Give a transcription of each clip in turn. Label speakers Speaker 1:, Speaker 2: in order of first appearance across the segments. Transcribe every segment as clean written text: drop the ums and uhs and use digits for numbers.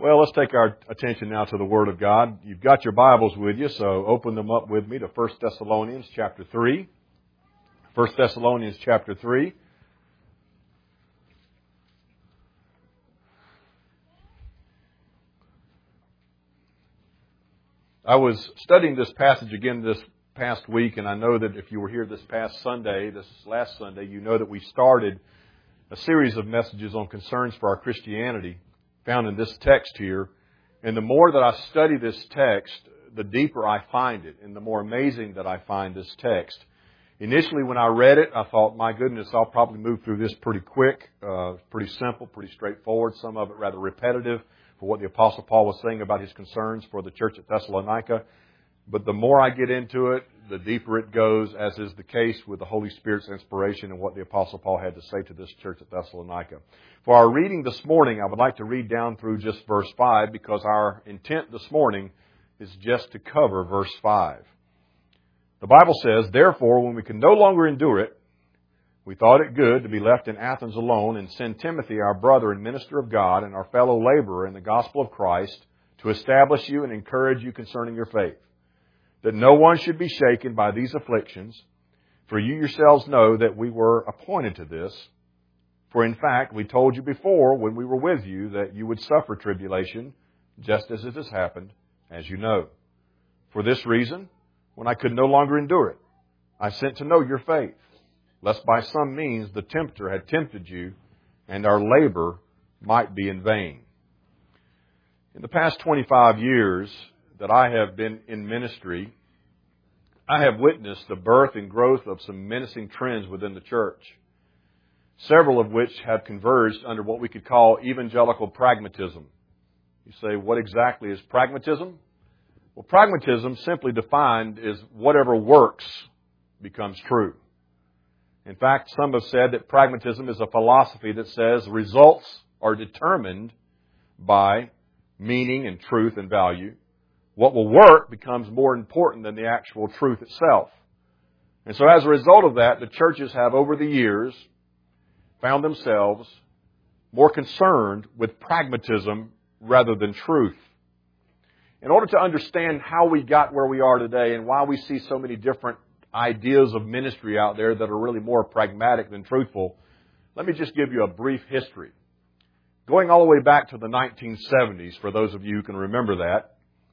Speaker 1: Well, let's take our attention now to the Word of God. You've got your Bibles with you, so open them up with me to 1 Thessalonians chapter 3. 1 Thessalonians chapter 3. I was studying this passage again this past week, and I know that if you were here this last Sunday, you know that we started a series of messages on concerns for our Christianity found in this text here. And the more that I study this text, the deeper I find it and the more amazing that I find this text. Initially, when I read it, I thought, my goodness, I'll probably move through this pretty quick, pretty simple, pretty straightforward, some of it rather repetitive for what the Apostle Paul was saying about his concerns for the church at Thessalonica. But the more I get into it, the deeper it goes, as is the case with the Holy Spirit's inspiration and what the Apostle Paul had to say to this church at Thessalonica. For our reading this morning, I would like to read down through just verse 5 because our intent this morning is just to cover verse 5. The Bible says, "Therefore, when we can no longer endure it, we thought it good to be left in Athens alone and send Timothy, our brother and minister of God and our fellow laborer in the gospel of Christ, to establish you and encourage you concerning your faith, that no one should be shaken by these afflictions, for you yourselves know that we were appointed to this. For in fact, we told you before when we were with you that you would suffer tribulation, just as it has happened, as you know. For this reason, when I could no longer endure it, I sent to know your faith, lest by some means the tempter had tempted you, and our labor might be in vain." In the past 25 years that I have been in ministry, I have witnessed the birth and growth of some menacing trends within the church, several of which have converged under what we could call evangelical pragmatism. You say, what exactly is pragmatism? Well, pragmatism, simply defined, is whatever works becomes true. In fact, some have said that pragmatism is a philosophy that says results are determined by meaning and truth and value. What will work becomes more important than the actual truth itself. And so as a result of that, the churches have over the years found themselves more concerned with pragmatism rather than truth. In order to understand how we got where we are today and why we see so many different ideas of ministry out there that are really more pragmatic than truthful, let me just give you a brief history. Going all the way back to the 1970s, for those of you who can remember that,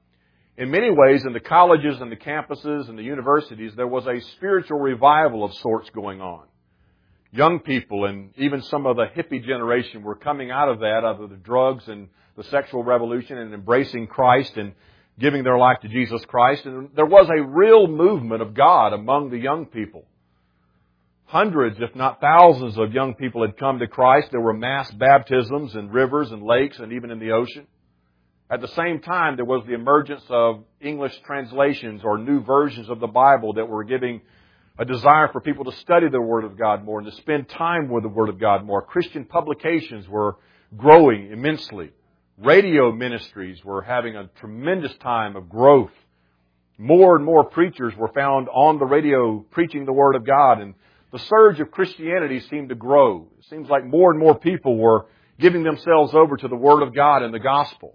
Speaker 1: in many ways, in the colleges and the campuses and the universities, there was a spiritual revival of sorts going on. Young people and even some of the hippie generation were coming out of the drugs and the sexual revolution and embracing Christ and giving their life to Jesus Christ. And there was a real movement of God among the young people. Hundreds, if not thousands, of young people had come to Christ. There were mass baptisms in rivers and lakes and even in the ocean. At the same time, there was the emergence of English translations or new versions of the Bible that were giving a desire for people to study the Word of God more and to spend time with the Word of God more. Christian publications were growing immensely. Radio ministries were having a tremendous time of growth. More and more preachers were found on the radio preaching the Word of God, and the surge of Christianity seemed to grow. It seems like more and more people were giving themselves over to the Word of God and the gospel.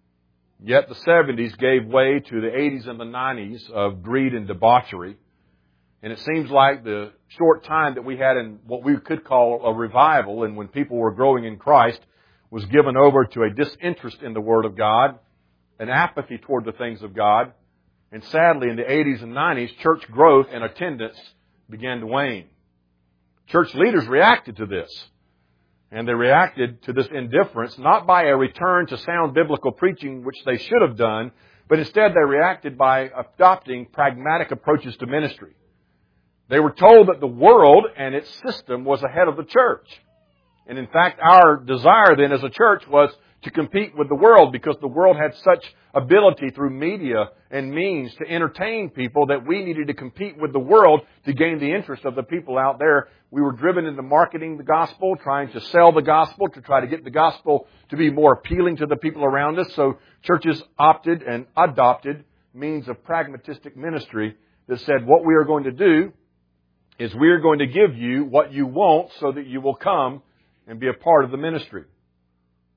Speaker 1: Yet the 70s gave way to the 80s and the 90s of greed and debauchery. And it seems like the short time that we had in what we could call a revival, and when people were growing in Christ, was given over to a disinterest in the Word of God, an apathy toward the things of God. And sadly, in the 80s and 90s, church growth and attendance began to wane. Church leaders reacted to this. And they reacted to this indifference, not by a return to sound biblical preaching, which they should have done, but instead they reacted by adopting pragmatic approaches to ministry. They were told that the world and its system was ahead of the church. And in fact, our desire then as a church was to compete with the world because the world had such ability through media and means to entertain people that we needed to compete with the world to gain the interest of the people out there. We were driven into marketing the gospel, trying to sell the gospel, to try to get the gospel to be more appealing to the people around us. So churches opted and adopted means of pragmatistic ministry that said what we are going to do is we are going to give you what you want so that you will come and be a part of the ministry.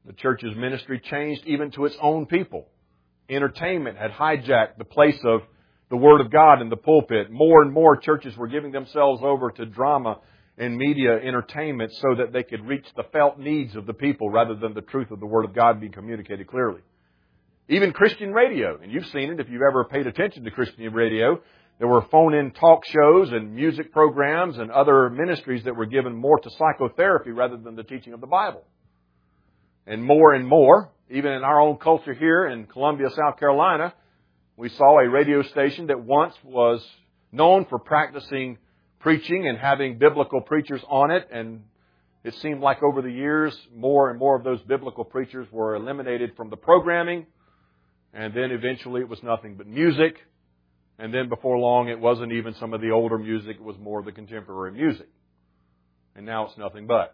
Speaker 1: The church's ministry changed even to its own people. Entertainment had hijacked the place of the Word of God in the pulpit. More and more churches were giving themselves over to drama and media entertainment so that they could reach the felt needs of the people rather than the truth of the Word of God being communicated clearly. Even Christian radio, and you've seen it if you've ever paid attention to Christian radio, there were phone-in talk shows and music programs and other ministries that were given more to psychotherapy rather than the teaching of the Bible. And more, even in our own culture here in Columbia, South Carolina, we saw a radio station that once was known for practicing preaching and having biblical preachers on it, and it seemed like over the years, more and more of those biblical preachers were eliminated from the programming, and then eventually it was nothing but music, and then before long it wasn't even some of the older music, it was more of the contemporary music. And now it's nothing but.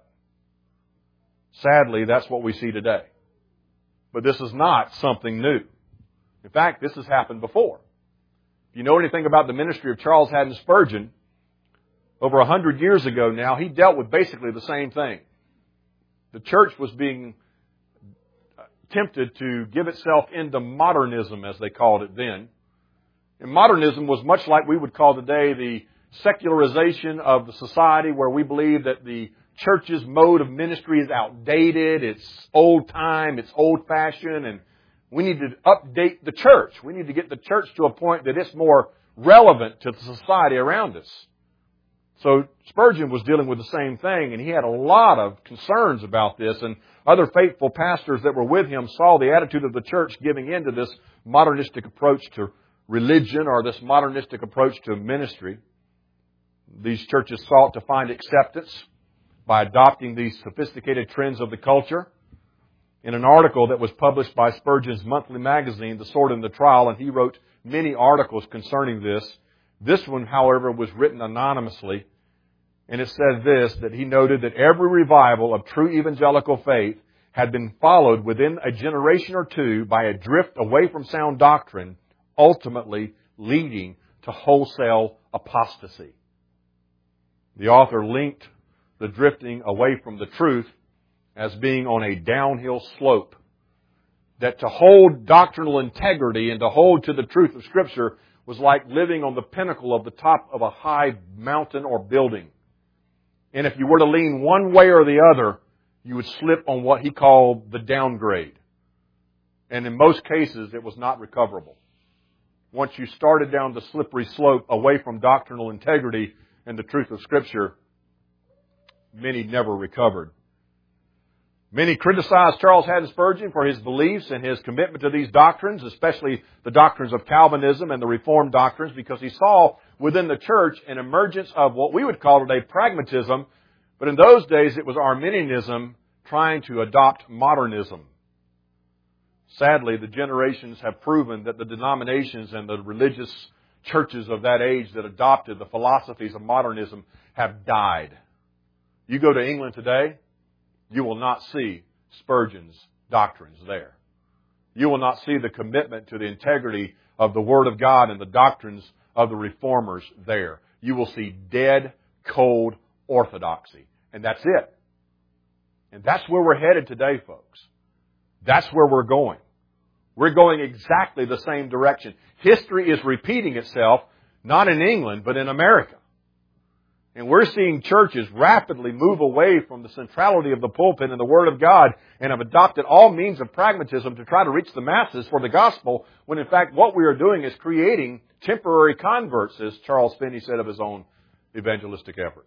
Speaker 1: Sadly, that's what we see today. But this is not something new. In fact, this has happened before. If you know anything about the ministry of Charles Haddon Spurgeon, over 100 years ago now, he dealt with basically the same thing. The church was being tempted to give itself into modernism, as they called it then. And modernism was much like we would call today the secularization of the society, where we believe that the church's mode of ministry is outdated, it's old time, it's old fashioned, and we need to update the church. We need to get the church to a point that it's more relevant to the society around us. So Spurgeon was dealing with the same thing, and he had a lot of concerns about this, and other faithful pastors that were with him saw the attitude of the church giving in to this modernistic approach to religion or this modernistic approach to ministry. These churches sought to find acceptance by adopting these sophisticated trends of the culture. In an article that was published by Spurgeon's monthly magazine, The Sword and the Trowel, and he wrote many articles concerning this. This one, however, was written anonymously, and it said this, that he noted that every revival of true evangelical faith had been followed within a generation or two by a drift away from sound doctrine, ultimately leading to wholesale apostasy. The author linked the drifting away from the truth as being on a downhill slope. That to hold doctrinal integrity and to hold to the truth of Scripture was like living on the pinnacle of the top of a high mountain or building. And if you were to lean one way or the other, you would slip on what he called the downgrade. And in most cases, it was not recoverable. Once you started down the slippery slope away from doctrinal integrity and the truth of Scripture, many never recovered. Many criticized Charles Haddon Spurgeon for his beliefs and his commitment to these doctrines, especially the doctrines of Calvinism and the Reformed doctrines, because he saw within the church an emergence of what we would call today pragmatism, but in those days it was Arminianism trying to adopt modernism. Sadly, the generations have proven that the denominations and the religious churches of that age that adopted the philosophies of modernism have died. You go to England today, you will not see Spurgeon's doctrines there. You will not see the commitment to the integrity of the Word of God and the doctrines of the Reformers there. You will see dead, cold orthodoxy. And that's it. And that's where we're headed today, folks. That's where we're going. We're going exactly the same direction. History is repeating itself, not in England, but in America. And we're seeing churches rapidly move away from the centrality of the pulpit and the Word of God and have adopted all means of pragmatism to try to reach the masses for the gospel, when in fact what we are doing is creating temporary converts, as Charles Finney said of his own evangelistic efforts.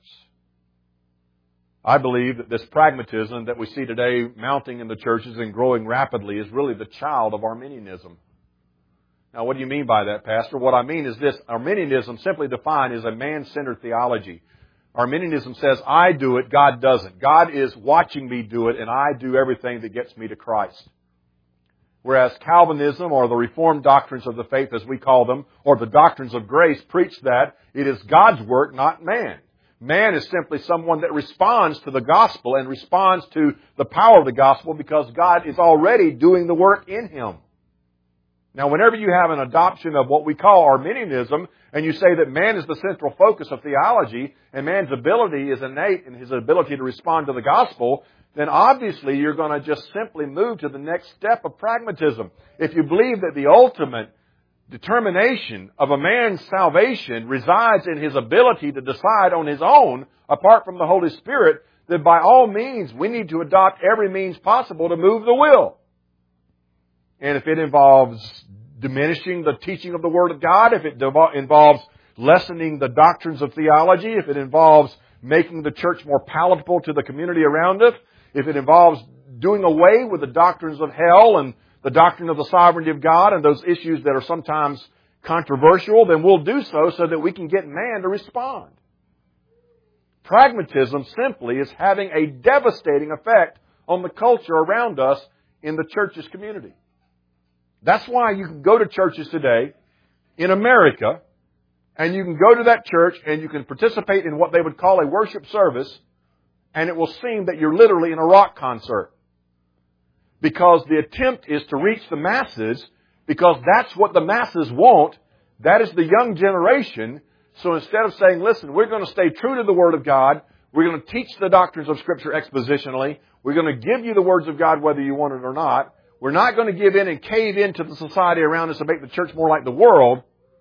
Speaker 1: I believe that this pragmatism that we see today mounting in the churches and growing rapidly is really the child of Arminianism. Now, what do you mean by that, Pastor? What I mean is this. Arminianism, simply defined, is a man-centered theology. Arminianism says, I do it, God doesn't. God is watching me do it, and I do everything that gets me to Christ. Whereas Calvinism, or the Reformed doctrines of the faith, as we call them, or the doctrines of grace, preach that it is God's work, not man. Man is simply someone that responds to the gospel and responds to the power of the gospel because God is already doing the work in him. Now, whenever you have an adoption of what we call Arminianism, and you say that man is the central focus of theology, and man's ability is innate in his ability to respond to the gospel, then obviously you're going to just simply move to the next step of pragmatism. If you believe that the ultimate determination of a man's salvation resides in his ability to decide on his own, apart from the Holy Spirit, then by all means we need to adopt every means possible to move the will. And if it involves diminishing the teaching of the Word of God, if it involves lessening the doctrines of theology, if it involves making the church more palatable to the community around us, if it involves doing away with the doctrines of hell and the doctrine of the sovereignty of God and those issues that are sometimes controversial, then we'll do so that we can get man to respond. Pragmatism simply is having a devastating effect on the culture around us in the church's community. That's why you can go to churches today in America, and you can go to that church and you can participate in what they would call a worship service, and it will seem that you're literally in a rock concert. Because the attempt is to reach the masses, because that's what the masses want. That is the young generation. So instead of saying, listen, we're going to stay true to the Word of God, we're going to teach the doctrines of Scripture expositionally, we're going to give you the words of God whether you want it or not, we're not going to give in and cave into the society around us and make the church more like the world.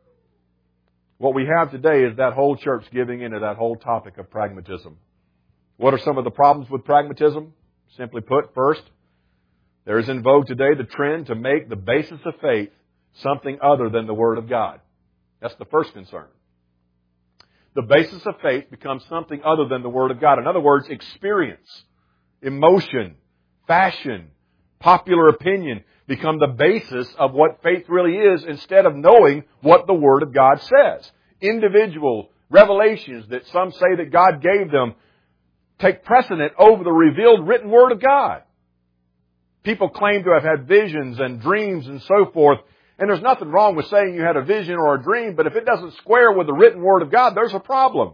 Speaker 1: What we have today is that whole church giving into that whole topic of pragmatism. What are some of the problems with pragmatism? Simply put, first, there is in vogue today the trend to make the basis of faith something other than the Word of God. That's the first concern. The basis of faith becomes something other than the Word of God. In other words, experience, emotion, fashion, popular opinion become the basis of what faith really is instead of knowing what the Word of God says. Individual revelations that some say that God gave them take precedent over the revealed written Word of God. People claim to have had visions and dreams and so forth, and there's nothing wrong with saying you had a vision or a dream, but if it doesn't square with the written Word of God, there's a problem.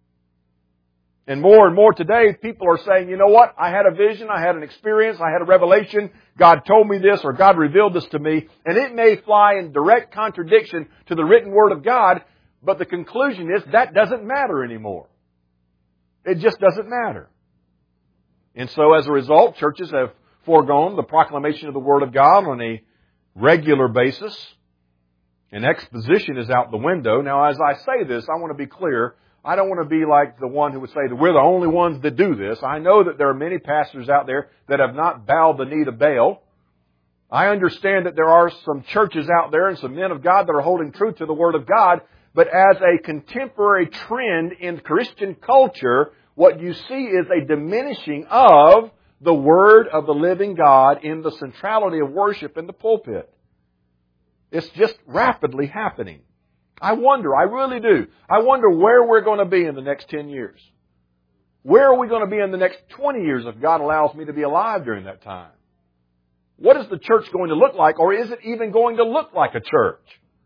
Speaker 1: And more today, people are saying, you know what, I had a vision, I had an experience, I had a revelation, God told me this or God revealed this to me, and it may fly in direct contradiction to the written Word of God, but the conclusion is that doesn't matter anymore. It just doesn't matter. And so as a result, churches have foregone the proclamation of the Word of God on a regular basis, and exposition is out the window. Now, as I say this, I want to be clear. I don't want to be like the one who would say that we're the only ones that do this. I know that there are many pastors out there that have not bowed the knee to Baal. I understand that there are some churches out there and some men of God that are holding true to the Word of God, but as a contemporary trend in Christian culture, what you see is a diminishing of the Word of the living God in the centrality of worship in the pulpit. It's just rapidly happening. I really do. I wonder where we're going to be in the next 10 years. Where are we going to be in the next 20 years if God allows me to be alive during that time? What is the church going to look like, or is it even going to look like a church?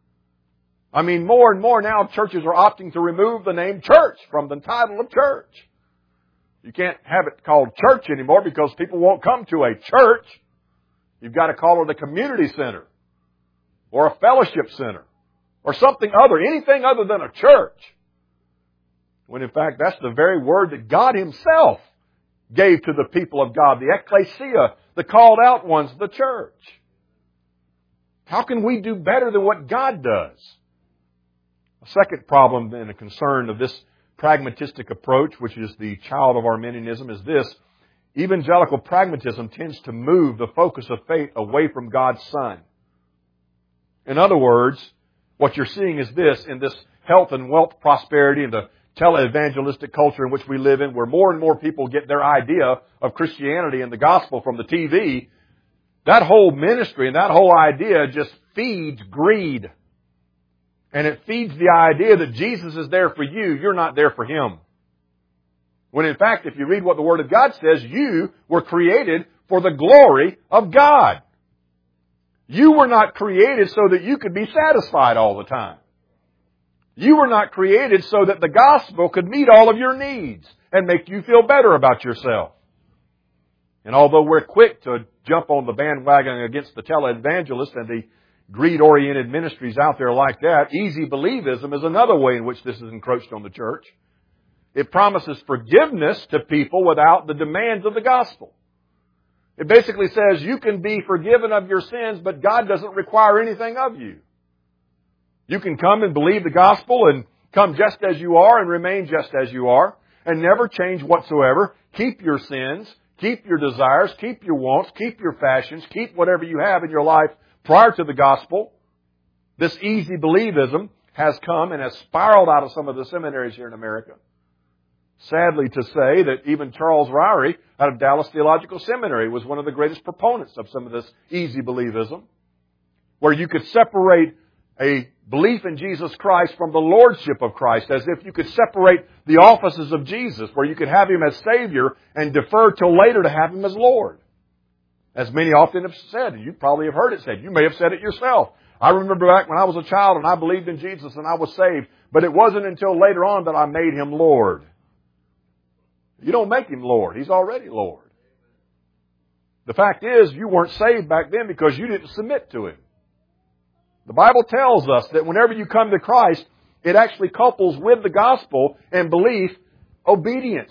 Speaker 1: I mean, more and more now churches are opting to remove the name church from the title of church. You can't have it called church anymore because people won't come to a church. You've got to call it a community center or a fellowship center or something anything other than a church. When in fact that's the very word that God Himself gave to the people of God, the ecclesia, the called out ones, the church. How can we do better than what God does? A second problem and a concern of this pragmatistic approach, which is the child of Arminianism, is this. Evangelical pragmatism tends to move the focus of faith away from God's Son. In other words, what you're seeing is this, in this health and wealth prosperity and the televangelistic culture in which we live in, where more and more people get their idea of Christianity and the gospel from the TV, that whole ministry and that whole idea just feeds greed. And it feeds the idea that Jesus is there for you, you're not there for Him. When in fact, if you read what the Word of God says, you were created for the glory of God. You were not created so that you could be satisfied all the time. You were not created so that the gospel could meet all of your needs and make you feel better about yourself. And although we're quick to jump on the bandwagon against the televangelist and the greed-oriented ministries out there like that, easy believism is another way in which this is encroached on the church. It promises forgiveness to people without the demands of the gospel. It basically says you can be forgiven of your sins, but God doesn't require anything of you. You can come and believe the gospel and come just as you are and remain just as you are and never change whatsoever. Keep your sins, keep your desires, keep your wants, keep your fashions, keep whatever you have in your life prior to the gospel. This easy believism has come and has spiraled out of some of the seminaries here in America. Sadly to say that even Charles Ryrie out of Dallas Theological Seminary was one of the greatest proponents of some of this easy believism, where you could separate a belief in Jesus Christ from the lordship of Christ, as if you could separate the offices of Jesus, where you could have Him as Savior and defer till later to have Him as Lord. As many often have said, you probably have heard it said, you may have said it yourself. I remember back when I was a child and I believed in Jesus and I was saved, but it wasn't until later on that I made Him Lord. You don't make Him Lord. He's already Lord. The fact is, you weren't saved back then because you didn't submit to Him. The Bible tells us that whenever you come to Christ, it actually couples with the gospel and belief obedience.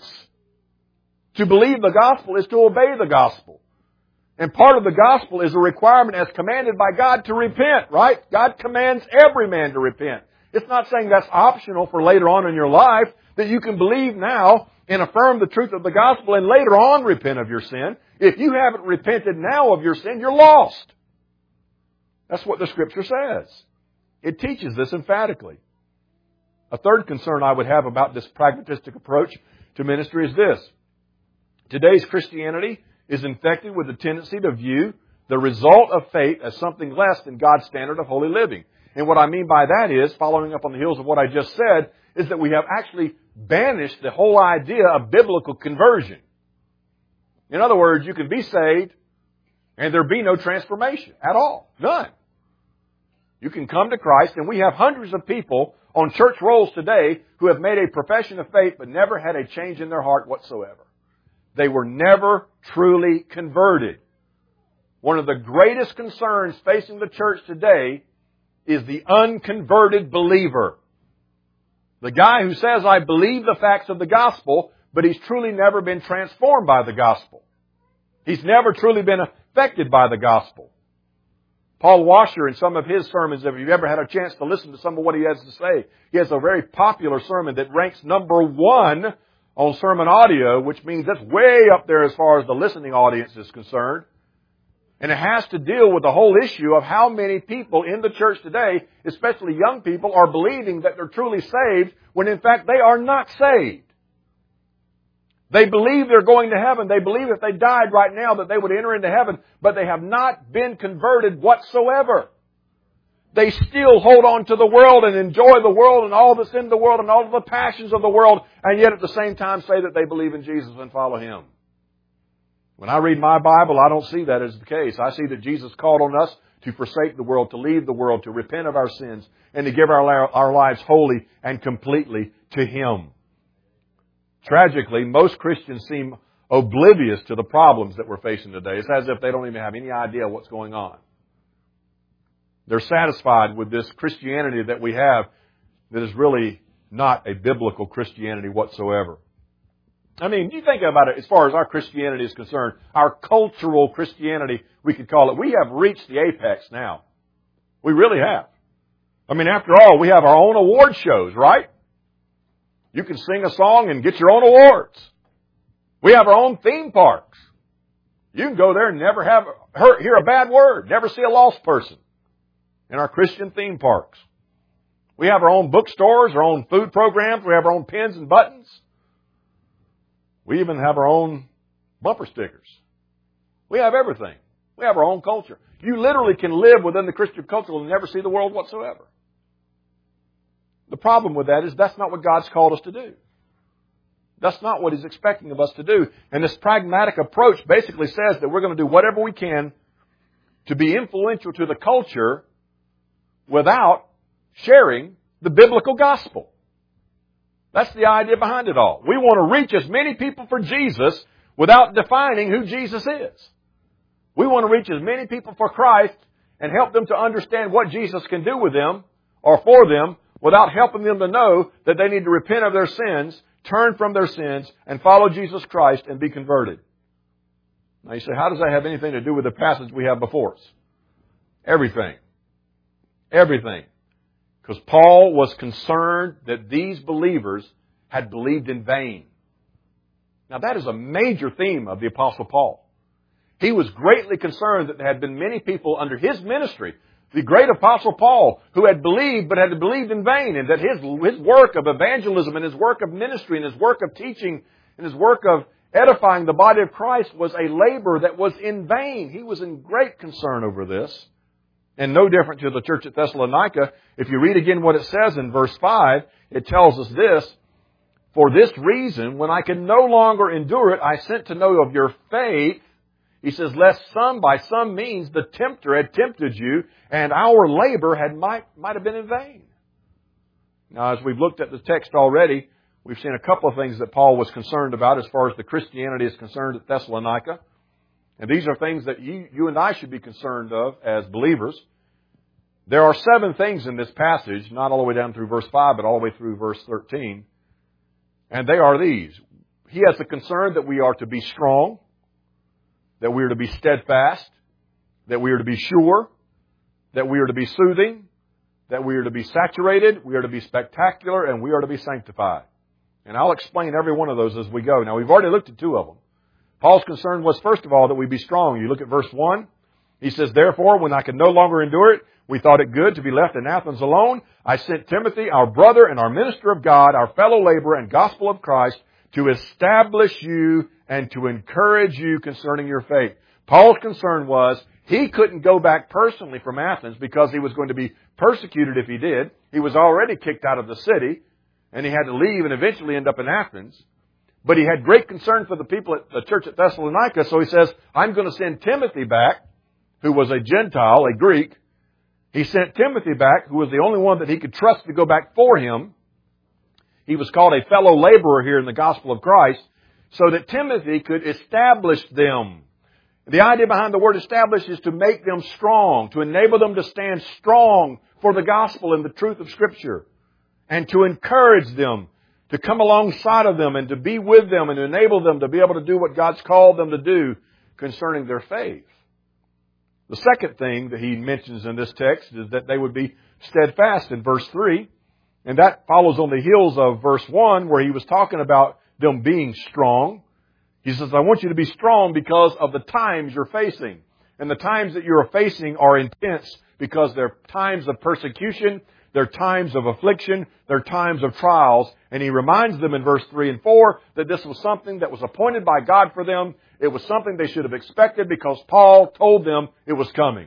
Speaker 1: To believe the gospel is to obey the gospel. And part of the gospel is a requirement as commanded by God to repent, right? God commands every man to repent. It's not saying that's optional for later on in your life, that you can believe now and affirm the truth of the gospel and later on repent of your sin. If you haven't repented now of your sin, you're lost. That's what the Scripture says. It teaches this emphatically. A third concern I would have about this pragmatistic approach to ministry is this. Today's Christianity is infected with the tendency to view the result of faith as something less than God's standard of holy living. And what I mean by that is, following up on the heels of what I just said, is that we have actually banished the whole idea of biblical conversion. In other words, you can be saved and there be no transformation at all. None. You can come to Christ, and we have hundreds of people on church rolls today who have made a profession of faith but never had a change in their heart whatsoever. They were never truly converted. One of the greatest concerns facing the church today is the unconverted believer. The guy who says, I believe the facts of the gospel, but he's truly never been transformed by the gospel. He's never truly been affected by the gospel. Paul Washer, in some of his sermons, if you've ever had a chance to listen to some of what he has to say, he has a very popular sermon that ranks number 1 on sermon audio, which means that's way up there as far as the listening audience is concerned. And it has to deal with the whole issue of how many people in the church today, especially young people, are believing that they're truly saved when in fact they are not saved. They believe they're going to heaven. They believe if they died right now that they would enter into heaven, but they have not been converted whatsoever. They still hold on to the world and enjoy the world and all that's in the world and all of the passions of the world, and yet at the same time say that they believe in Jesus and follow Him. When I read my Bible, I don't see that as the case. I see that Jesus called on us to forsake the world, to leave the world, to repent of our sins, and to give our lives wholly and completely to Him. Tragically, most Christians seem oblivious to the problems that we're facing today. It's as if they don't even have any idea what's going on. They're satisfied with this Christianity that we have that is really not a biblical Christianity whatsoever. I mean, you think about it as far as our Christianity is concerned, our cultural Christianity, we could call it, we have reached the apex now. We really have. I mean, after all, we have our own award shows, right? You can sing a song and get your own awards. We have our own theme parks. You can go there and never hear a bad word, never see a lost person in our Christian theme parks. We have our own bookstores, our own food programs. We have our own pins and buttons. We even have our own bumper stickers. We have everything. We have our own culture. You literally can live within the Christian culture and never see the world whatsoever. The problem with that is that's not what God's called us to do. That's not what He's expecting of us to do. And this pragmatic approach basically says that we're going to do whatever we can to be influential to the culture without sharing the biblical gospel. That's the idea behind it all. We want to reach as many people for Jesus without defining who Jesus is. We want to reach as many people for Christ and help them to understand what Jesus can do with them or for them without helping them to know that they need to repent of their sins, turn from their sins, and follow Jesus Christ and be converted. Now you say, how does that have anything to do with the passage we have before us? Everything. Everything. Because Paul was concerned that these believers had believed in vain. Now that is a major theme of the Apostle Paul. He was greatly concerned that there had been many people under his ministry, the great Apostle Paul, who had believed but had believed in vain, and that his work of evangelism and his work of ministry and his work of teaching and his work of edifying the body of Christ was a labor that was in vain. He was in great concern over this. And no different to the church at Thessalonica. If you read again what it says in verse 5, it tells us this: for this reason, when I could no longer endure it, I sent to know of your faith. He says, lest some, by some means, the tempter had tempted you, and our labor might have been in vain. Now, as we've looked at the text already, we've seen a couple of things that Paul was concerned about as far as the Christianity is concerned at Thessalonica. And these are things that you and I should be concerned of as believers. There are 7 things in this passage, not all the way down through verse 5, but all the way through verse 13. And they are these. He has a concern that we are to be strong, that we are to be steadfast, that we are to be sure, that we are to be soothing, that we are to be saturated, we are to be spectacular, and we are to be sanctified. And I'll explain every one of those as we go. Now, we've already looked at 2 of them. Paul's concern was, first of all, that we be strong. You look at verse 1. He says, therefore, when I could no longer endure it, we thought it good to be left in Athens alone. I sent Timothy, our brother and our minister of God, our fellow laborer and gospel of Christ, to establish you and to encourage you concerning your faith. Paul's concern was he couldn't go back personally from Athens because he was going to be persecuted if he did. He was already kicked out of the city, and he had to leave and eventually end up in Athens. But he had great concern for the people at the church at Thessalonica, so he says, I'm going to send Timothy back, who was a Gentile, a Greek. He sent Timothy back, who was the only one that he could trust to go back for him. He was called a fellow laborer here in the gospel of Christ, so that Timothy could establish them. The idea behind the word establish is to make them strong, to enable them to stand strong for the gospel and the truth of Scripture, and to encourage them, to come alongside of them and to be with them and to enable them to be able to do what God's called them to do concerning their faith. The second thing that he mentions in this text is that they would be steadfast in verse 3. And that follows on the heels of verse 1 where he was talking about them being strong. He says, I want you to be strong because of the times you're facing. And the times that you're facing are intense because they're times of persecution, they're times of affliction, they're times of trials. And he reminds them in verse 3 and 4 that this was something that was appointed by God for them. It was something they should have expected because Paul told them it was coming.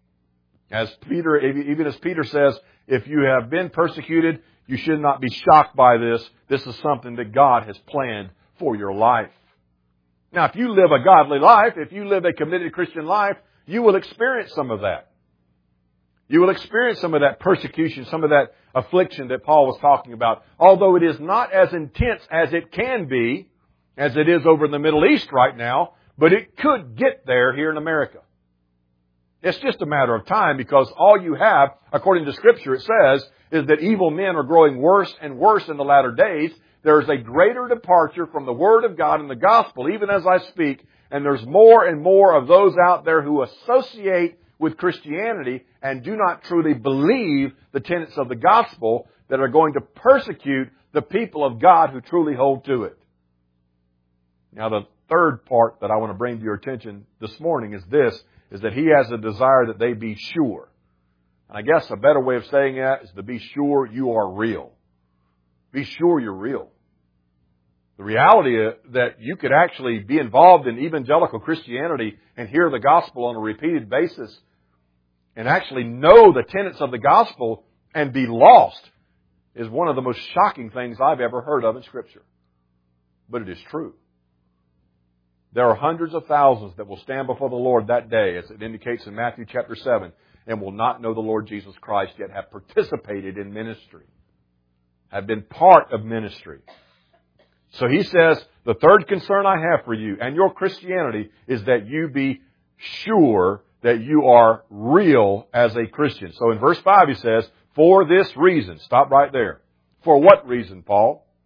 Speaker 1: Even as Peter says, if you have been persecuted, you should not be shocked by this. This is something that God has planned for your life. Now, if you live a godly life, if you live a committed Christian life, you will experience some of that. You will experience some of that persecution, some of that affliction that Paul was talking about. Although it is not as intense as it can be, as it is over in the Middle East right now, but it could get there here in America. It's just a matter of time because all you have, according to Scripture, it says, is that evil men are growing worse and worse in the latter days. There is a greater departure from the Word of God and the Gospel, even as I speak, and there's more and more of those out there who associate with Christianity and do not truly believe the tenets of the Gospel that are going to persecute the people of God who truly hold to it. Now, the third part that I want to bring to your attention this morning is this, is that he has a desire that they be sure. And I guess a better way of saying that is to be sure you are real. Be sure you're real. The reality is that you could actually be involved in evangelical Christianity and hear the gospel on a repeated basis and actually know the tenets of the gospel and be lost is one of the most shocking things I've ever heard of in Scripture. But it is true. There are hundreds of thousands that will stand before the Lord that day, as it indicates in Matthew chapter 7, and will not know the Lord Jesus Christ, yet have participated in ministry, have been part of ministry. So he says, the third concern I have for you and your Christianity is that you be sure that you are real as a Christian. So in verse 5 he says, for this reason. Stop right there. For what reason, Paul?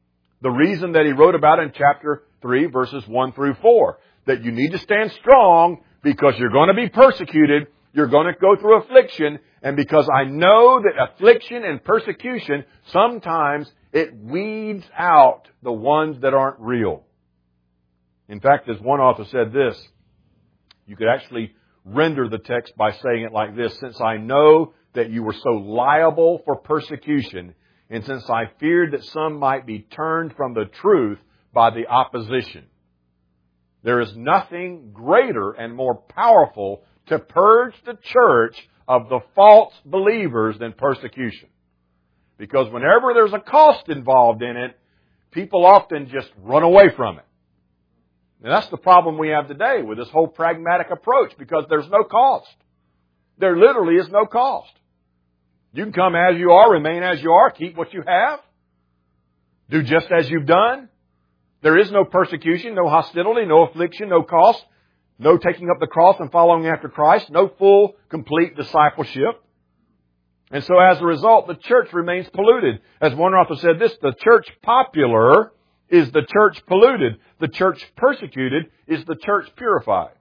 Speaker 1: The reason that he wrote about in chapter 3, verses 1 through 4. That you need to stand strong because you're going to be persecuted. You're going to go through affliction. And because I know that affliction and persecution, sometimes it weeds out the ones that aren't real. In fact, as one author said this, you could actually render the text by saying it like this: since I know that you were so liable for persecution, and since I feared that some might be turned from the truth by the opposition, there is nothing greater and more powerful to purge the church of the false believers than persecution. Because whenever there's a cost involved in it, people often just run away from it. And that's the problem we have today with this whole pragmatic approach, because there's no cost. There literally is no cost. You can come as you are, remain as you are, keep what you have, do just as you've done. There is no persecution, no hostility, no affliction, no cost, no taking up the cross and following after Christ, no full, complete discipleship. And so as a result, the church remains polluted. As one author said this, the church popular is the church polluted. The church persecuted is the church purified.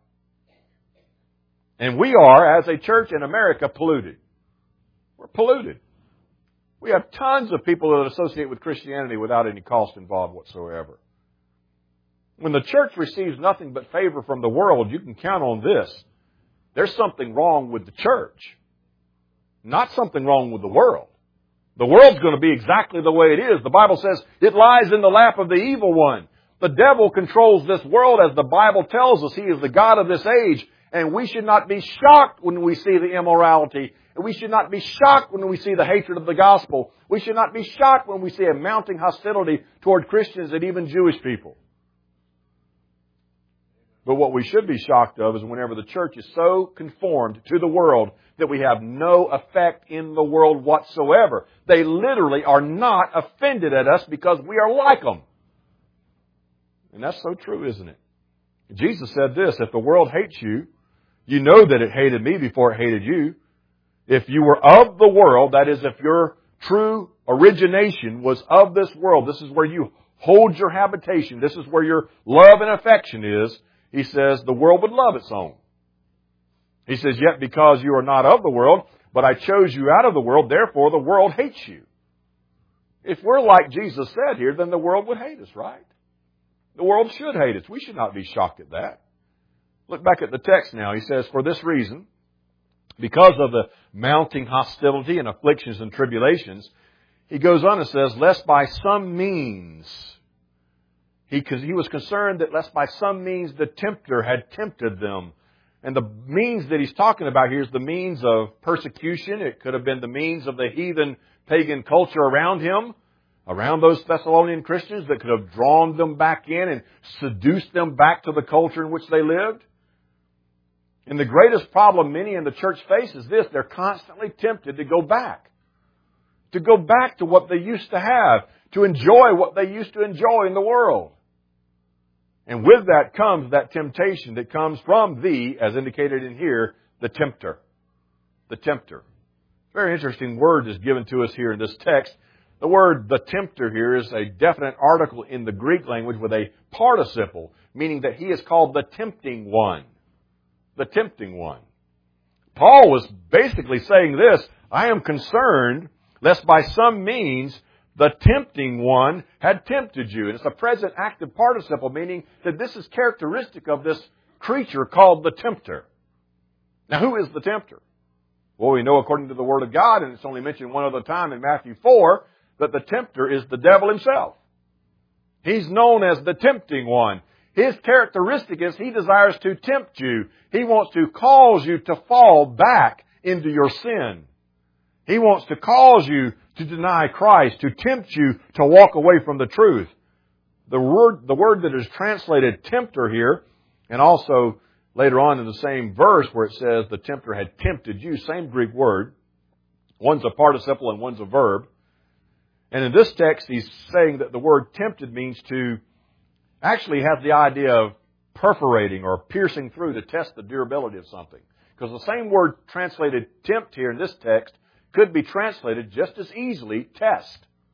Speaker 1: And we are, as a church in America, polluted. We're polluted. We have tons of people that associate with Christianity without any cost involved whatsoever. When the church receives nothing but favor from the world, you can count on this: there's something wrong with the church, not something wrong with the world. The world's going to be exactly the way it is. The Bible says it lies in the lap of the evil one. The devil controls this world, as the Bible tells us. He is the God of this age. And we should not be shocked when we see the immorality. And we should not be shocked when we see the hatred of the gospel. We should not be shocked when we see a mounting hostility toward Christians and even Jewish people. But what we should be shocked of is whenever the church is so conformed to the world that we have no effect in the world whatsoever. They literally are not offended at us because we are like them. And that's so true, isn't it? Jesus said this: if the world hates you, you know that it hated me before it hated you. If you were of the world, that is, if your true origination was of this world, this is where you hold your habitation, this is where your love and affection is, he says, the world would love its own. He says, yet because you are not of the world, but I chose you out of the world, therefore the world hates you. If we're like Jesus said here, then the world would hate us, right? The world should hate us. We should not be shocked at that. Look back at the text now. He says, for this reason, because of the mounting hostility and afflictions and tribulations, he goes on and says, lest by some means, he was concerned that lest by some means the tempter had tempted them. And the means that he's talking about here is the means of persecution. It could have been the means of the heathen pagan culture around him, around those Thessalonian Christians, that could have drawn them back in and seduced them back to the culture in which they lived. And the greatest problem many in the church face is this: they're constantly tempted to go back to what they used to have, to enjoy what they used to enjoy in the world. And with that comes that temptation that comes from as indicated in here, the tempter. The tempter. Very interesting word is given to us here in this text. The word the tempter here is a definite article in the Greek language with a participle, meaning that he is called the tempting one. The tempting one. Paul was basically saying this: I am concerned lest by some means the tempting one had tempted you. And it's a present active participle, meaning that this is characteristic of this creature called the tempter. Now, who is the tempter? Well, we know according to the Word of God, and it's only mentioned one other time in Matthew 4, that the tempter is the devil himself. He's known as the tempting one. His characteristic is he desires to tempt you. He wants to cause you to fall back into your sin. He wants to cause you to deny Christ, to tempt you to walk away from the truth. The word that is translated tempter here, and also later on in the same verse where it says the tempter had tempted you, same Greek word. One's a participle and one's a verb. And in this text, he's saying that the word tempted means to actually have the idea of perforating or piercing through to test the durability of something. Because the same word translated tempt here in this text could be translated just as easily test.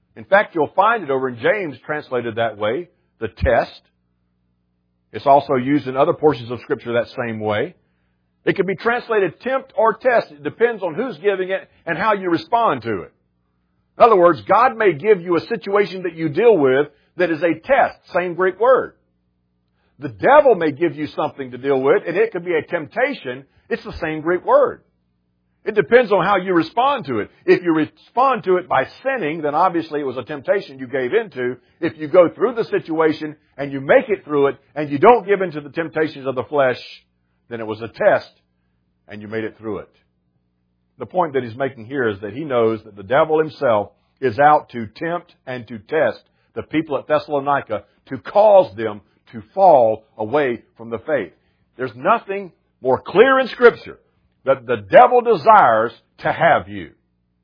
Speaker 1: In fact, you'll find it over in James translated that way, the test. It's also used in other portions of Scripture that same way. It can be translated tempt or test. It depends on who's giving it and how you respond to it. In other words, God may give you a situation that you deal with that is a test, same Greek word. The devil may give you something to deal with, and it could be a temptation. It's the same Greek word. It depends on how you respond to it. If you respond to it by sinning, then obviously it was a temptation you gave into. If you go through the situation and you make it through it and you don't give in to the temptations of the flesh, then it was a test and you made it through it. The point that he's making here is that he knows that the devil himself is out to tempt and to test the people at Thessalonica to cause them to fall away from the faith. There's nothing more clear in Scripture that the devil desires to have you.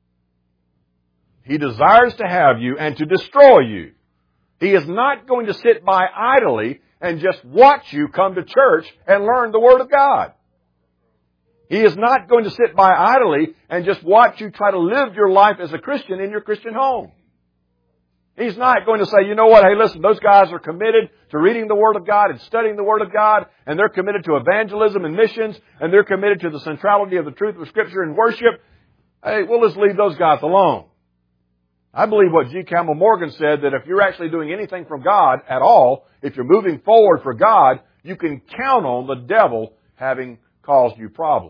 Speaker 1: He desires to have you and to destroy you. He is not going to sit by idly and just watch you come to church and learn the Word of God. He is not going to sit by idly and just watch you try to live your life as a Christian in your Christian home. He's not going to say, you know what, hey listen, those guys are committed to reading the Word of God and studying the Word of God, and they're committed to evangelism and missions, and they're committed to the centrality of the truth of Scripture and worship. Hey, we'll just leave those guys alone. I believe what G. Campbell Morgan said, that if you're actually doing anything from God at all, if you're moving forward for God, you can count on the devil having caused you problems.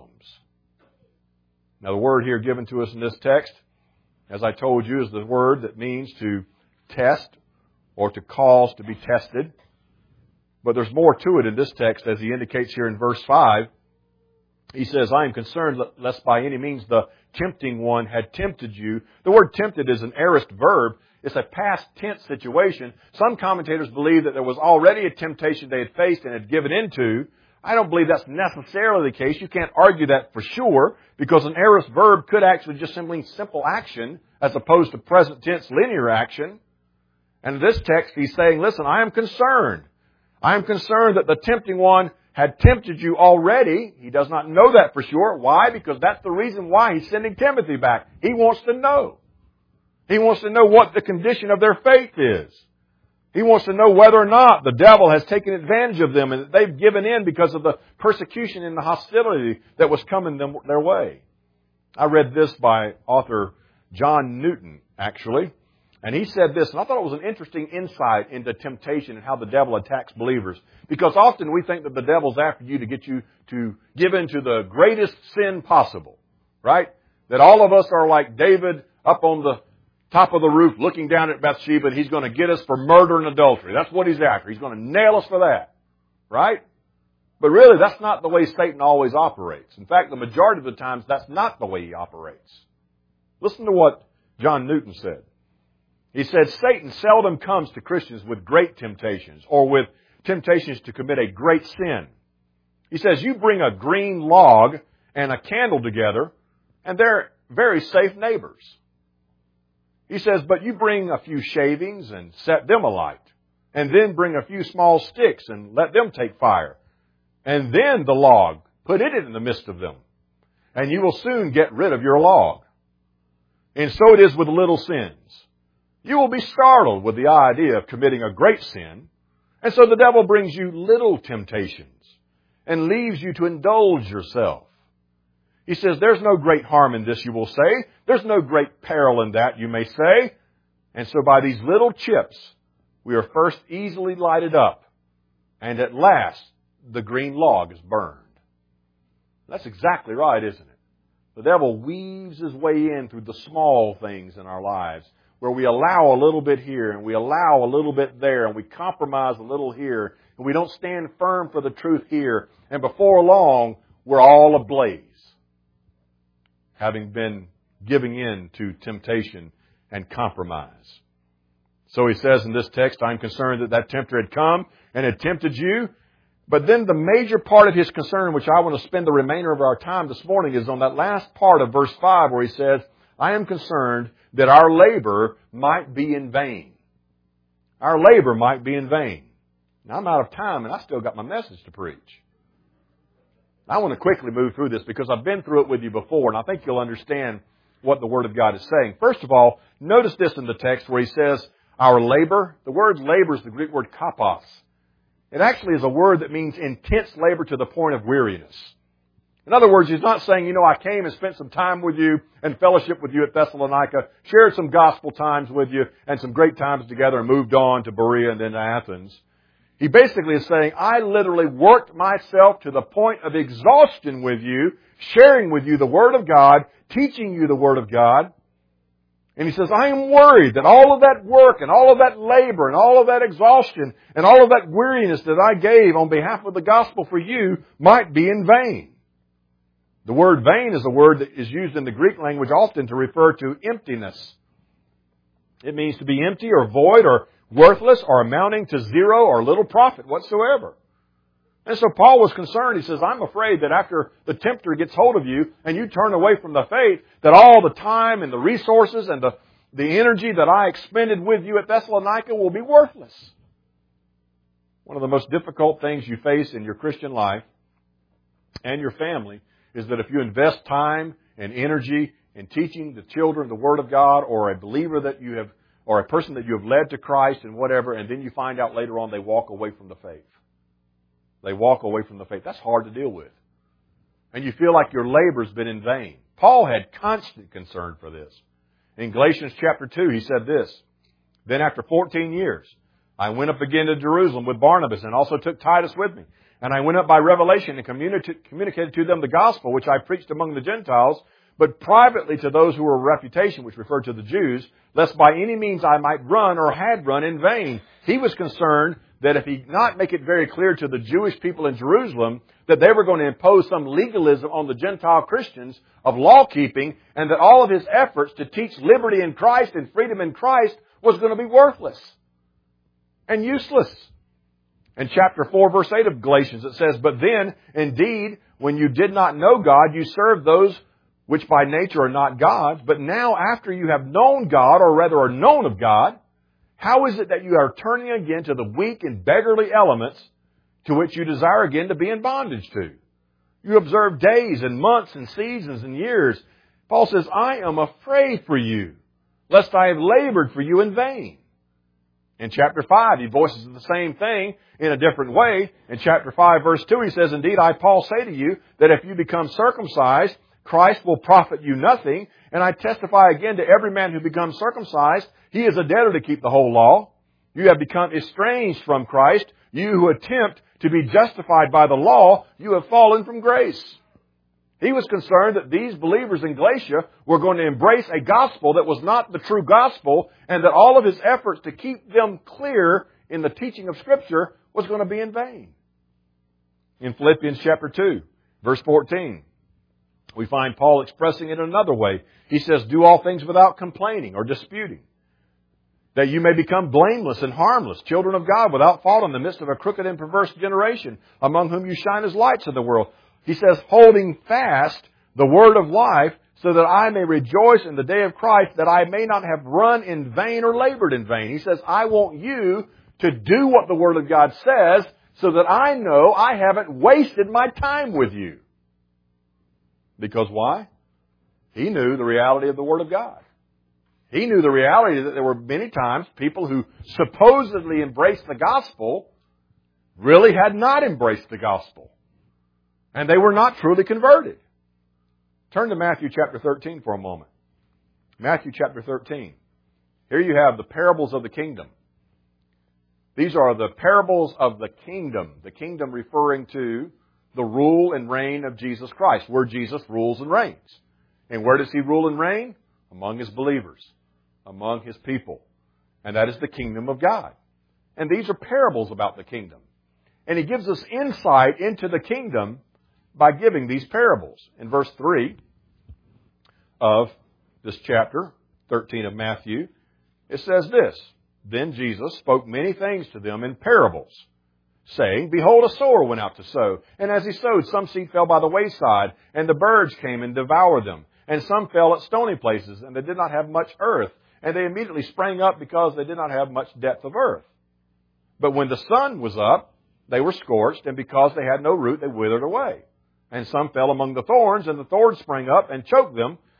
Speaker 1: Now the word here given to us in this text, as I told you, is the word that means to test or to cause to be tested. But there's more to it in this text, as he indicates here in verse 5. He says, I am concerned lest by any means the tempting one had tempted you. The word tempted is an aorist verb. It's a past tense situation. Some commentators believe that there was already a temptation they had faced and had given into. I don't believe that's necessarily the case. You can't argue that for sure, because an aorist verb could actually just simply mean simple action as opposed to present tense linear action. And in this text, he's saying, listen, I am concerned. I am concerned that the tempting one had tempted you already. He does not know that for sure. Why? Because that's the reason why he's sending Timothy back. He wants to know. He wants to know what the condition of their faith is. He wants to know whether or not the devil has taken advantage of them and that they've given in because of the persecution and the hostility that was coming their way. I read this by author John Newton, actually. And he said this, and I thought it was an interesting insight into temptation and how the devil attacks believers. Because often we think that the devil's after you to get you to give in to the greatest sin possible. Right? That all of us are like David up on the top of the roof looking down at Bathsheba, and he's going to get us for murder and adultery. That's what he's after. He's going to nail us for that. Right? But really, that's not the way Satan always operates. In fact, the majority of the times, that's not the way he operates. Listen to what John Newton said. He said, Satan seldom comes to Christians with great temptations or with temptations to commit a great sin. He says, you bring a green log and a candle together, and they're very safe neighbors. He says, but you bring a few shavings and set them alight, and then bring a few small sticks and let them take fire, and then the log, put it in the midst of them, and you will soon get rid of your log. And so it is with little sins. You will be startled with the idea of committing a great sin, and so the devil brings you little temptations and leaves you to indulge yourself. He says, there's no great harm in this, you will say. There's no great peril in that, you may say. And so by these little chips, we are first easily lighted up, and at last the green log is burned. That's exactly right, isn't it? The devil weaves his way in through the small things in our lives, where we allow a little bit here and we allow a little bit there and we compromise a little here and we don't stand firm for the truth here. And before long, we're all ablaze, having been giving in to temptation and compromise. So he says in this text, I'm concerned that that tempter had come and had tempted you. But then the major part of his concern, which I want to spend the remainder of our time this morning, is on that last part of verse 5 where he says, I am concerned that our labor might be in vain. Our labor might be in vain. Now, I'm out of time, and I still got my message to preach. I want to quickly move through this because I've been through it with you before, and I think you'll understand what the Word of God is saying. First of all, notice this in the text where he says, our labor. The word labor is the Greek word kapos. It actually is a word that means intense labor to the point of weariness. In other words, he's not saying, I came and spent some time with you and fellowship with you at Thessalonica, shared some gospel times with you and some great times together and moved on to Berea and then to Athens. He basically is saying, I literally worked myself to the point of exhaustion with you, sharing with you the Word of God, teaching you the Word of God. And he says, I am worried that all of that work and all of that labor and all of that exhaustion and all of that weariness that I gave on behalf of the gospel for you might be in vain. The word vain is a word that is used in the Greek language often to refer to emptiness. It means to be empty or void or worthless or amounting to zero or little profit whatsoever. And so Paul was concerned. He says, I'm afraid that after the tempter gets hold of you and you turn away from the faith, that all the time and the resources and the energy that I expended with you at Thessalonica will be worthless. One of the most difficult things you face in your Christian life and your family is that if you invest time and energy in teaching the children the Word of God, or a believer that you have, or a person that you have led to Christ and whatever, and then you find out later on they walk away from the faith. They walk away from the faith. That's hard to deal with. And you feel like your labor's been in vain. Paul had constant concern for this. In Galatians chapter 2, he said this, Then after 14 years, I went up again to Jerusalem with Barnabas and also took Titus with me. And I went up by revelation and communicated to them the gospel, which I preached among the Gentiles, but privately to those who were of reputation, which referred to the Jews, lest by any means I might run or had run in vain. He was concerned that if he not make it very clear to the Jewish people in Jerusalem that they were going to impose some legalism on the Gentile Christians of law-keeping, and that all of his efforts to teach liberty in Christ and freedom in Christ was going to be worthless and useless. In chapter 4, verse 8 of Galatians, it says, But then, indeed, when you did not know God, you served those which by nature are not gods. But now, after you have known God, or rather are known of God, how is it that you are turning again to the weak and beggarly elements to which you desire again to be in bondage to? You observe days and months and seasons and years. Paul says, I am afraid for you, lest I have labored for you in vain. In chapter 5, he voices the same thing in a different way. In chapter 5, verse 2, he says, Indeed, I, Paul, say to you that if you become circumcised, Christ will profit you nothing. And I testify again to every man who becomes circumcised, he is a debtor to keep the whole law. You have become estranged from Christ. You who attempt to be justified by the law, you have fallen from grace. He was concerned that these believers in Galatia were going to embrace a gospel that was not the true gospel, and that all of his efforts to keep them clear in the teaching of Scripture was going to be in vain. In Philippians chapter 2, verse 14, we find Paul expressing it in another way. He says, Do all things without complaining or disputing, that you may become blameless and harmless, children of God, without fault in the midst of a crooked and perverse generation, among whom you shine as lights in the world. He says, holding fast the word of life, so that I may rejoice in the day of Christ, that I may not have run in vain or labored in vain. He says, I want you to do what the Word of God says, so that I know I haven't wasted my time with you. Because why? He knew the reality of the Word of God. He knew the reality that there were many times people who supposedly embraced the gospel really had not embraced the gospel. And they were not truly converted. Turn to Matthew chapter 13 for a moment. Matthew chapter 13. Here you have the parables of the kingdom. These are the parables of the kingdom referring to the rule and reign of Jesus Christ, where Jesus rules and reigns. And where does He rule and reign? Among His believers, among His people. And that is the kingdom of God. And these are parables about the kingdom. And He gives us insight into the kingdom by giving these parables. In verse 3 of this chapter 13 of Matthew, it says this, Then Jesus spoke many things to them in parables, saying, Behold, a sower went out to sow. And as he sowed, some seed fell by the wayside, and the birds came and devoured them. And some fell at stony places, and they did not have much earth. And they immediately sprang up because they did not have much depth of earth. But when the sun was up, they were scorched, and because they had no root, they withered away. And some fell among the thorns, and the thorns sprang up and choked them.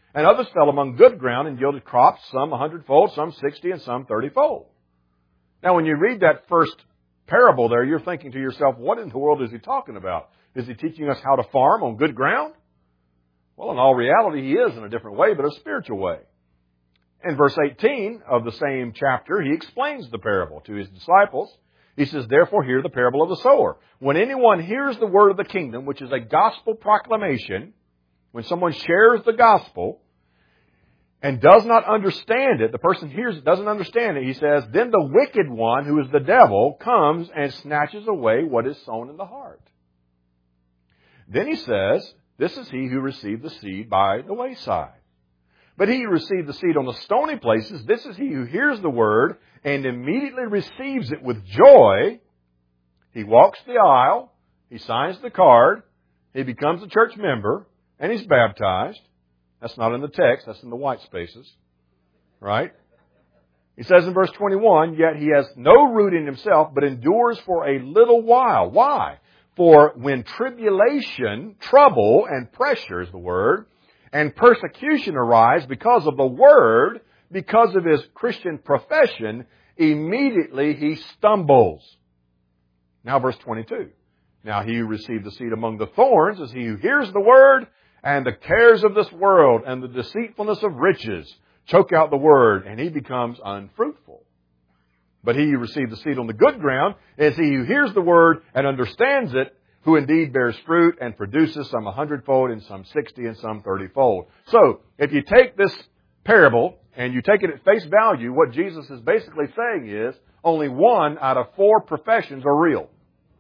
Speaker 1: And others fell among good ground and yielded crops, some 100-fold, some 60, and some 30-fold. Now, when you read that first parable there, you're thinking to yourself, what in the world is he talking about? Is he teaching us how to farm on good ground? Well, in all reality, he is in a different way, but a spiritual way. In verse 18 of the same chapter, he explains the parable to his disciples. He says, therefore, hear the parable of the sower. When anyone hears the word of the kingdom, which is a gospel proclamation, when someone shares the gospel and does not understand it, the person hears it, doesn't understand it, he says, then the wicked one, who is the devil, comes and snatches away what is sown in the heart. Then he says, this is he who received the seed by the wayside. But he who received the seed on the stony places, this is he who hears the word and immediately receives it with joy. He walks the aisle, he signs the card, he becomes a church member, and he's baptized. That's not in the text, that's in the white spaces. Right? He says in verse 21, yet he has no root in himself, but endures for a little while. Why? For when tribulation, trouble, and pressure is the word, and persecution arise because of the word, because of his Christian profession, immediately he stumbles. Now verse 22. Now he who received the seed among the thorns is he who hears the word, and the cares of this world and the deceitfulness of riches choke out the word, and he becomes unfruitful. But he who received the seed on the good ground is he who hears the word and understands it, who indeed bears fruit and produces some 100-fold and some 60 and some 30-fold. So, if you take this parable and you take it at face value, what Jesus is basically saying is only 1 out of 4 professions are real.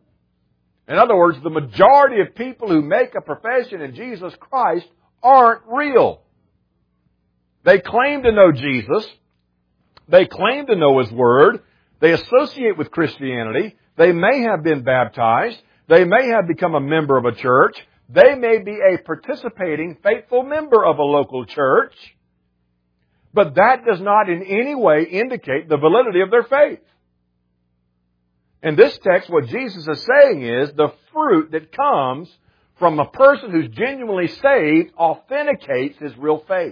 Speaker 1: In other words, the majority of people who make a profession in Jesus Christ aren't real. They claim to know Jesus. They claim to know His Word. They associate with Christianity. They may have been baptized. They may have become a member of a church. They may be a participating, faithful member of a local church. But that does not in any way indicate the validity of their faith. In this text, what Jesus is saying is the fruit that comes from a person who's genuinely saved authenticates his real faith.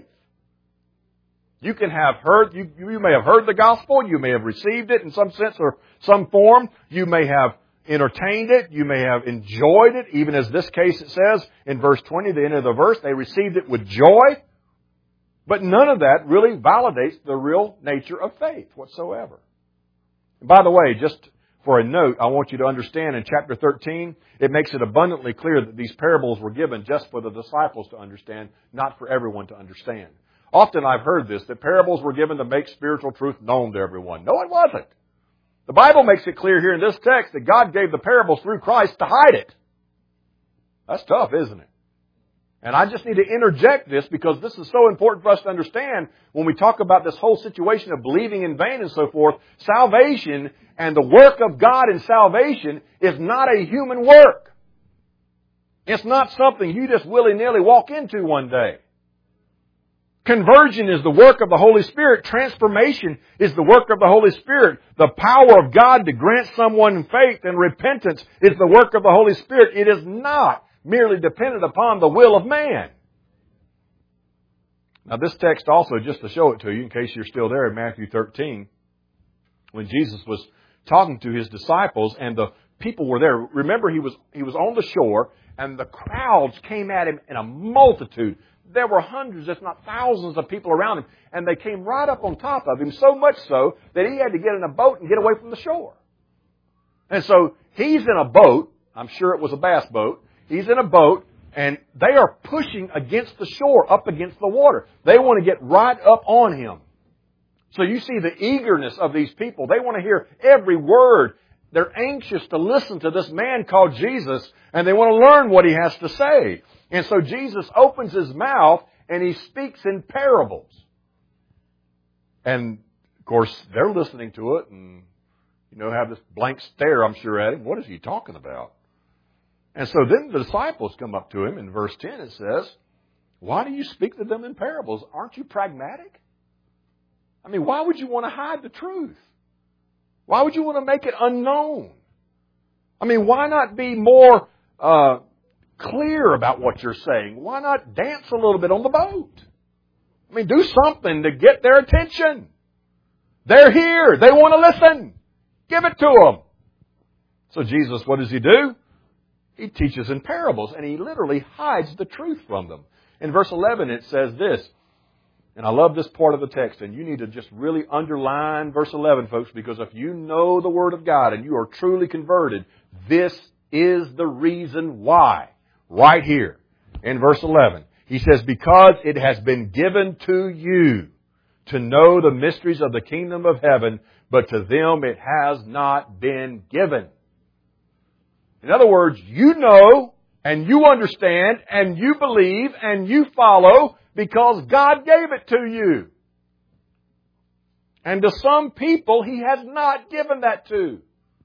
Speaker 1: You can have heard, you may have heard the gospel, you may have received it in some sense or some form, you may have entertained it, you may have enjoyed it, even as this case it says in verse 20, the end of the verse, they received it with joy. But none of that really validates the real nature of faith whatsoever. And by the way, just for a note, I want you to understand in chapter 13, it makes it abundantly clear that these parables were given just for the disciples to understand, not for everyone to understand. Often I've heard this, that parables were given to make spiritual truth known to everyone. No, it wasn't. The Bible makes it clear here in this text that God gave the parables through Christ to hide it. That's tough, isn't it? And I just need to interject this because this is so important for us to understand when we talk about this whole situation of believing in vain and so forth. Salvation and the work of God in salvation is not a human work. It's not something you just willy-nilly walk into one day. Conversion is the work of the Holy Spirit. Transformation is the work of the Holy Spirit. The power of God to grant someone faith and repentance is the work of the Holy Spirit. It is not merely dependent upon the will of man. Now this text also, just to show it to you, in case you're still there in Matthew 13, when Jesus was talking to His disciples and the people were there. Remember, He was on the shore and the crowds came at Him in a multitude. There were hundreds, if not thousands of people around Him, and they came right up on top of Him, so much so that He had to get in a boat and get away from the shore. And so He's in a boat. I'm sure it was a bass boat. He's in a boat, and they are pushing against the shore, up against the water. They want to get right up on Him. So you see the eagerness of these people. They want to hear every word. They're anxious to listen to this man called Jesus, and they want to learn what He has to say. And so Jesus opens His mouth, and He speaks in parables. And, of course, they're listening to it, and, have this blank stare, I'm sure, at Him. What is He talking about? And so then the disciples come up to Him. In verse 10 it says, why do you speak to them in parables? Aren't you pragmatic? I mean, why would you want to hide the truth? Why would you want to make it unknown? I mean, why not be more clear about what you're saying? Why not dance a little bit on the boat? I mean, do something to get their attention. They're here. They want to listen. Give it to them. So Jesus, what does He do? He teaches in parables, and He literally hides the truth from them. In verse 11 it says this, and I love this part of the text, and you need to just really underline verse 11, folks, because if you know the Word of God and you are truly converted, this is the reason why. Right here in verse 11. He says, because it has been given to you to know the mysteries of the kingdom of heaven, but to them it has not been given. In other words, you know, and you understand, and you believe, and you follow, because God gave it to you. And to some people, He has not given that to.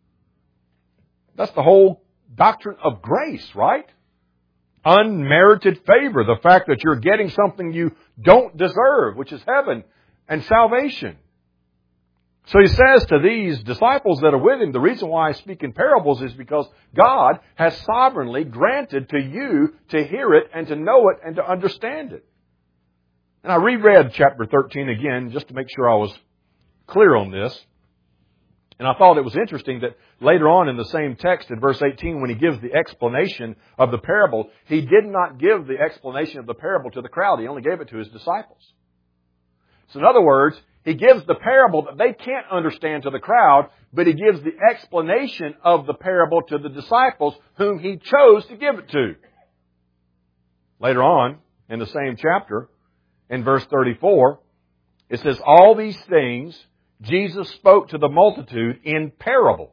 Speaker 1: That's the whole doctrine of grace, right? Unmerited favor. The fact that you're getting something you don't deserve, which is heaven and salvation. So He says to these disciples that are with Him, the reason why I speak in parables is because God has sovereignly granted to you to hear it and to know it and to understand it. And I reread chapter 13 again just to make sure I was clear on this. And I thought it was interesting that later on in the same text in verse 18, when He gives the explanation of the parable, He did not give the explanation of the parable to the crowd. He only gave it to His disciples. So in other words, He gives the parable that they can't understand to the crowd, but He gives the explanation of the parable to the disciples whom He chose to give it to. Later on, in the same chapter, in verse 34, it says, all these things Jesus spoke to the multitude in parables.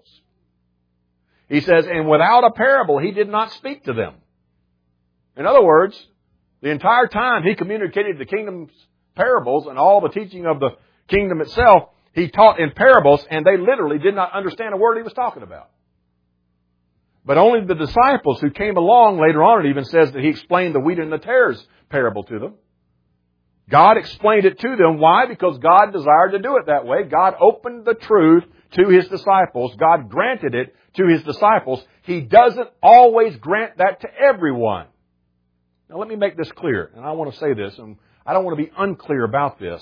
Speaker 1: He says, and without a parable He did not speak to them. In other words, the entire time He communicated the kingdom's parables and all the teaching of the kingdom itself, He taught in parables, and they literally did not understand a word He was talking about. But only the disciples who came along later on, it even says that He explained the wheat and the tares parable to them. God explained it to them. Why? Because God desired to do it that way. God opened the truth to His disciples. God granted it to His disciples. He doesn't always grant that to everyone. Now let me make this clear, and I want to say this, and I don't want to be unclear about this.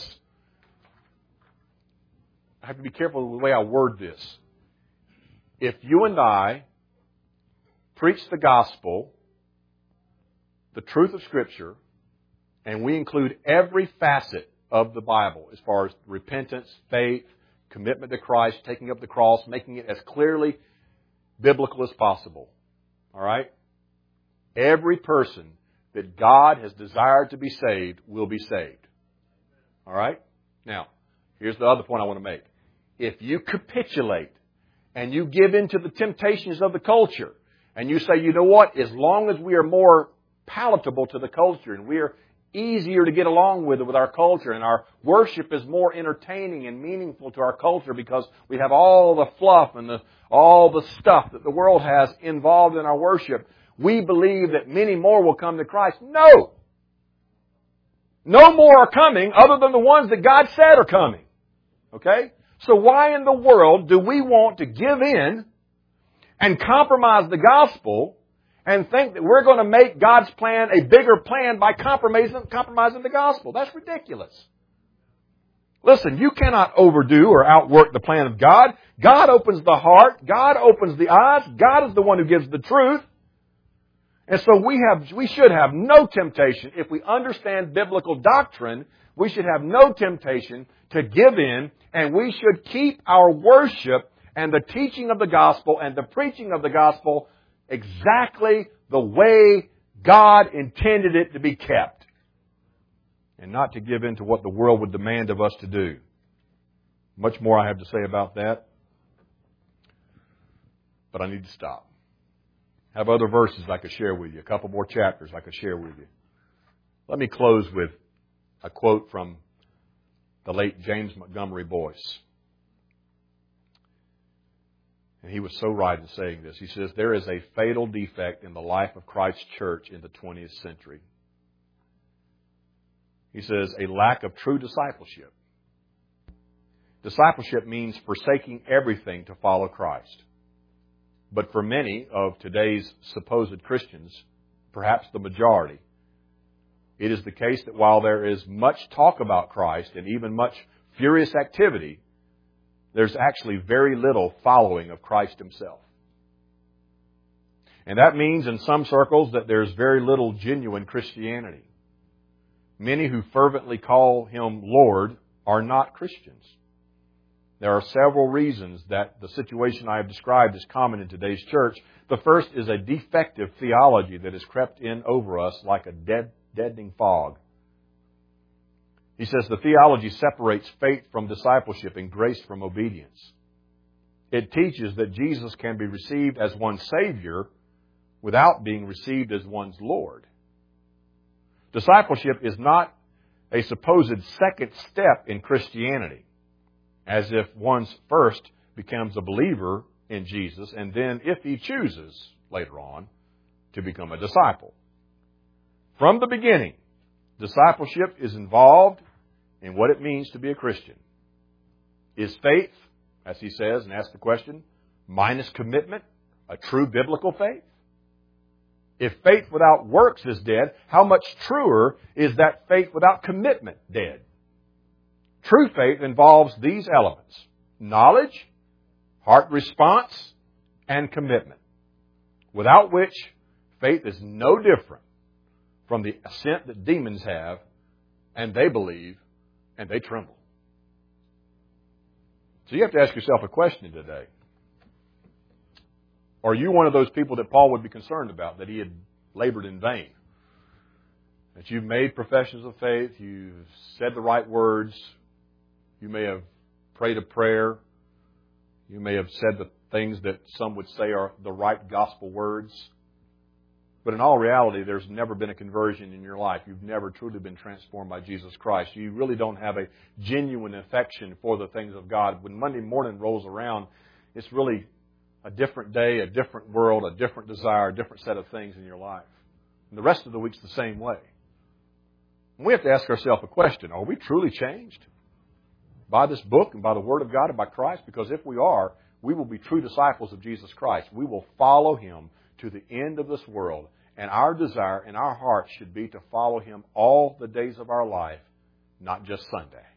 Speaker 1: I have to be careful with the way I word this. If you and I preach the gospel, the truth of Scripture, and we include every facet of the Bible as far as repentance, faith, commitment to Christ, taking up the cross, making it as clearly biblical as possible. All right? Every person that God has desired to be saved will be saved. All right? Now, here's the other point I want to make. If you capitulate and you give in to the temptations of the culture and you say, you know what, as long as we are more palatable to the culture and we are easier to get along with our culture, and our worship is more entertaining and meaningful to our culture because we have all the fluff and all the stuff that the world has involved in our worship, we believe that many more will come to Christ. No! No more are coming other than the ones that God said are coming. Okay? So why in the world do we want to give in and compromise the gospel and think that we're going to make God's plan a bigger plan by compromising the gospel? That's ridiculous. Listen, you cannot overdo or outwork the plan of God. God opens the heart. God opens the eyes. God is the one who gives the truth. And so we should have no temptation. If we understand biblical doctrine, we should have no temptation to give in, and we should keep our worship and the teaching of the gospel and the preaching of the gospel exactly the way God intended it to be kept, and not to give in to what the world would demand of us to do. Much more I have to say about that, but I need to stop. I have other verses I could share with you, a couple more chapters I could share with you. Let me close with a quote from the late James Montgomery Boyce. And he was so right in saying this. He says, there is a fatal defect in the life of Christ's church in the 20th century. He says, a lack of true discipleship. Discipleship means forsaking everything to follow Christ. But for many of today's supposed Christians, perhaps the majority, it is the case that while there is much talk about Christ and even much furious activity, there's actually very little following of Christ Himself. And that means in some circles that there's very little genuine Christianity. Many who fervently call Him Lord are not Christians. There are several reasons that the situation I have described is common in today's church. The first is a defective theology that has crept in over us like a deadening fog. He says the theology separates faith from discipleship and grace from obedience. It teaches that Jesus can be received as one's Savior without being received as one's Lord. Discipleship is not a supposed second step in Christianity, as if one first becomes a believer in Jesus and then, if he chooses later on, to become a disciple. From the beginning, discipleship is involved in what it means to be a Christian. Is faith, as he says and asks the question, minus commitment a true biblical faith? If faith without works is dead, how much truer is that faith without commitment dead? True faith involves these elements: knowledge, heart response, and commitment, without which faith is no different from the assent that demons have, and they believe, and they tremble. So you have to ask yourself a question today. Are you one of those people that Paul would be concerned about, that he had labored in vain? That you've made professions of faith, you've said the right words, you may have prayed a prayer, you may have said the things that some would say are the right gospel words, but in all reality, there's never been a conversion in your life. You've never truly been transformed by Jesus Christ. You really don't have a genuine affection for the things of God. When Monday morning rolls around, it's really a different day, a different world, a different desire, a different set of things in your life. And the rest of the week's the same way. And we have to ask ourselves a question: are we truly changed by this book and by the Word of God and by Christ? Because if we are, we will be true disciples of Jesus Christ. We will follow Him to the end of this world. And our desire in our hearts should be to follow Him all the days of our life, not just Sunday.